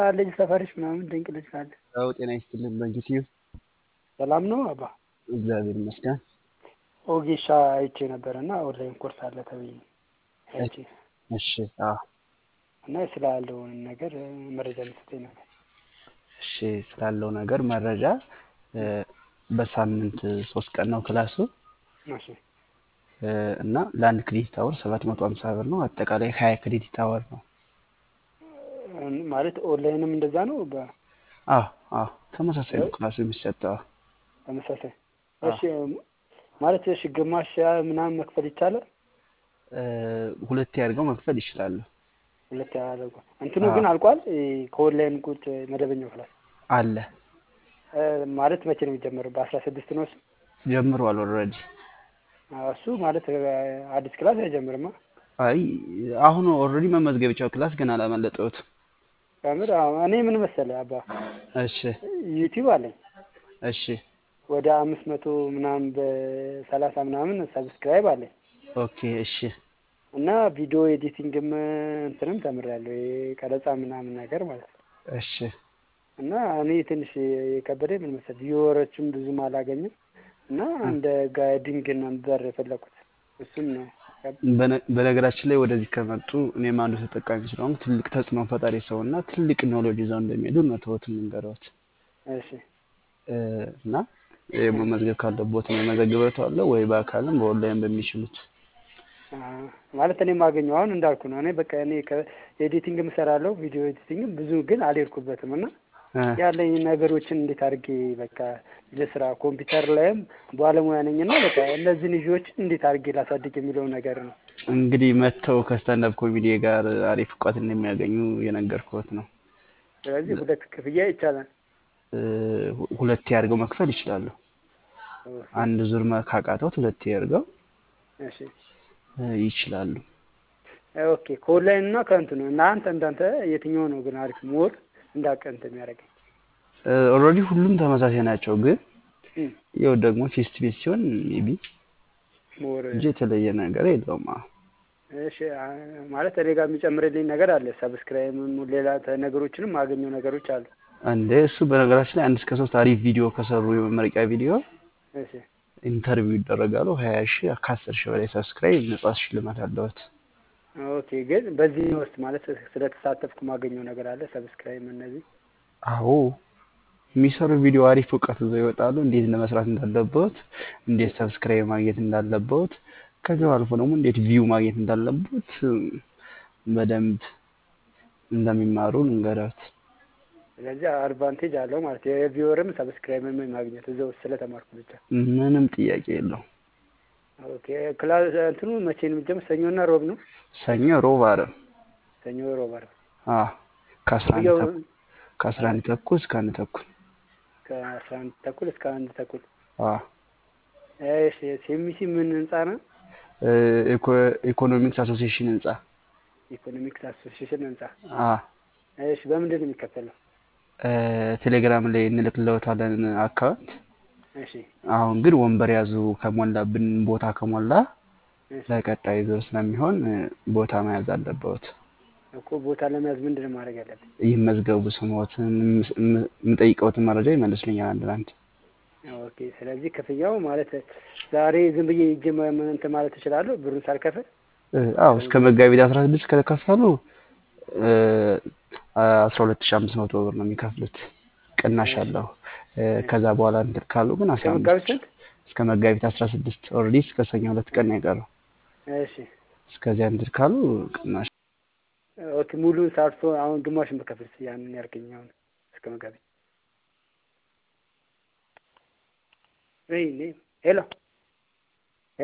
ልጅ ሰፈርሽ ምናምን ድንቅ ልጅ ካለ አዎ ጤና ይስጥልን በጊዜው ሰላም ነው አባ እግዚአብሔር ይመስገን። ኦጌሻ አይቼ ነበርና ኦንላይን ኮርስ አለ ተብዬ አይቼ እሺ አዎ እና ስላለው ነገር መረጃ ልትሰጠኝ ነበር። እሺ ስላለው ነገር መረጃ በሳምንት 3 ቀን ነው ክላሱ። እሺ እና ለአንድ ክሬዲት አወር 750 ብር ነው። አጠቃላይ 20 ክሬዲት አወር ነው ማለት ኦንላይንም እንደዛ ነው አዎ ተመሳሳይ ነው ክላሱ የሚሰጠው ተመሳሳይ። እሺ ማለት እሺ ግማሽ ምናምን መክፈል ይቻላል? ሁለት ያርገው መክፈል ይችላል። ሁለት ያርገው እንትኑ ግን አልቋል። ከኦንላይን ቁጭ መደበኛው ክላስ አለ ማለት መቼ ነው የሚጀምረው? በ16 ነው እሱ ጀምሯል ኦልሬዲ። እሱ ማለት አዲስ ክላስ አይጀምርማ? አይ አሁን ኦልሬዲ መመዝገቢያው ክላስ ገና አላመለጠውት። እኔ ምን መሰለህ አባ እሺ ዩቲዩብ አለኝ። እሺ ወደ 500 ምናምን በ30 ምናምን ሰብስክራይብ አለኝ። ኦኬ እሺ እና ቪዲዮ ኤዲቲንግም እንትንም ተምሬያለሁ ቀረጻ ምናምን ነገር ማለት ነው። እሺ እና እኔ ትንሽ የከበደኝ ምን መሰለህ ቪወሮችም ብዙም አላገኝም እና እንደ ጋይዲንግ ነበር የፈለኩት እሱም ነው። በነገራችን ላይ ወደዚህ ከመጡ እኔም አንዱ ተጠቃሚ ስለሆንኩ ትልቅ ተጽዕኖ ፈጣሪ ሰውና ትልቅ ኖሌጅ ይዘው እንደሚሄዱ ነው ተወቱን እንገራዎች። እሺ እና መመዝገብ ካለቦት ነው መዘግበታለሁ ወይ በአካልም በኦንላይን በሚችሉት ማለት እኔ ማገኘው አሁን እንዳልኩ ነው። እኔ በቃ እኔ ኤዲቲንግ እሰራለሁ ቪዲዮ ኤዲቲንግ ብዙ ግን አልሄድኩበትም እና ያለኝ ነገሮችን እንዴት አድርጌ በቃ ለስራ ኮምፒውተር ላይም ባለሙያ ነኝና በቃ እነዚህ ልጆችን እንዴት አድርጌ ላሳድግ የሚለው ነገር ነው። እንግዲህ መተው ከስታንዳፕ ኮሜዲ ጋር አሪፍ እውቀት እንደሚያገኙ የነገርኩት ነው። ስለዚህ ሁለት ክፍያ ይቻላል። ሁለት ያርገው መክፈል ይችላል። አንድ ዙር ካቃተው ሁለት ያርገው እሺ ይችላሉ። ኦኬ ከኦንላይን እና ከእንት ነው እና አንተ የትኛው ነው ግን አሪፍ ሞር እንዳቀንተ የሚያደርገኝ? ኦልሬዲ ሁሉም ተመሳሳይ ናቸው ግን ይኸው ደግሞ ፌስት ቤት ሲሆን ሜቢ ሞር እንጂ የተለየ ነገር የለውም። እሺ ማለት እኔ ጋር የሚጨምርልኝ ነገር አለ ሰብስክራይብም ሌላ ነገሮችንም ማገኘው ነገሮች አሉ። አንዴ እሱ በነገራችን ላይ 1 እስከ 3 አሪፍ ቪዲዮ ከሰሩ የመመረቂያ ቪዲዮ እሺ ኢንተርቪው ይደረጋሉ። 20,000 ከ10,000 በላይ ሰብስክራይብ ነፃ ሽልማት አለዎት። ኦኬ ግን በዚህ ውስጥ ማለት ስለተሳተፍኩ ማገኘው ነገር አለ ሰብስክራይብ እነዚህ? አዎ የሚሰሩ ቪዲዮ አሪፍ እውቀት ይዘው ይወጣሉ። እንዴት ለመስራት እንዳለበት፣ እንዴት ሰብስክራይብ ማግኘት እንዳለበት፣ ከዛው አልፎ ደግሞ እንዴት ቪው ማግኘት እንዳለበት በደንብ እንደሚማሩ እንገራት። ስለዚህ አድቫንቴጅ አለው ማለት የቪወርም ሰብስክራይብም ማግኘት እዛው ስለተማርኩ ብቻ ምንም ጥያቄ የለው። ኦኬ ክላስ እንትኑ መቼ ነው የሚጀምረው? ሰኞና ሮብ ነው? ሰኞ ሮብ አረብ ሰኞ ሮብ አረብ ከ11 ተኩል እስከ 1 ተኩል ከ11 ተኩል እስከ 1 ተኩል እሺ ሲሚሲ ምን ህንጻ ነው? ኢኮኖሚክስ አሶሲዬሽን ህንጻ። ኢኮኖሚክስ አሶሲዬሽን ህንጻ እሺ በምንድን ነው የሚከፈለው? ቴሌግራም ላይ እንልክልዎታለን አካውንት። እሺ አሁን ግን ወንበር ያዙ ከሞላብን ቦታ ከሞላ ለቀጣይ ዙር ስለሚሆን ቦታ መያዝ አለበት እኮ። ቦታ ለመያዝ ምንድን ነው ማድረግ ያለብን? ይመዝገቡ ስሞትን የምጠይቀውትን መረጃ ይመልስልኛል አንድ አንድ። ኦኬ ስለዚህ ክፍያው ማለት ዛሬ ዝም ብዬ እጄ እንትን ማለት እችላለሁ ብሩን ሳልከፍል? አዎ እስከ መጋቢት 16 ከከፈሉ 12500 ብር ነው የሚከፍሉት። ቅናሽ አለው። ከዛ በኋላ እንትን ካሉ ግን 15 እስከ መጋቢት 16 ኦልሬዲ እስከ ሰኞ 2 ቀን ያቀረው። እሺ እስከዚያ እንትን ካሉ ቅናሽ። ኦኬ ሙሉ ሳርቶ አሁን ግማሽን በከፍልስ ያንን ያርገኛው እስከ መጋቢት። ሄሎ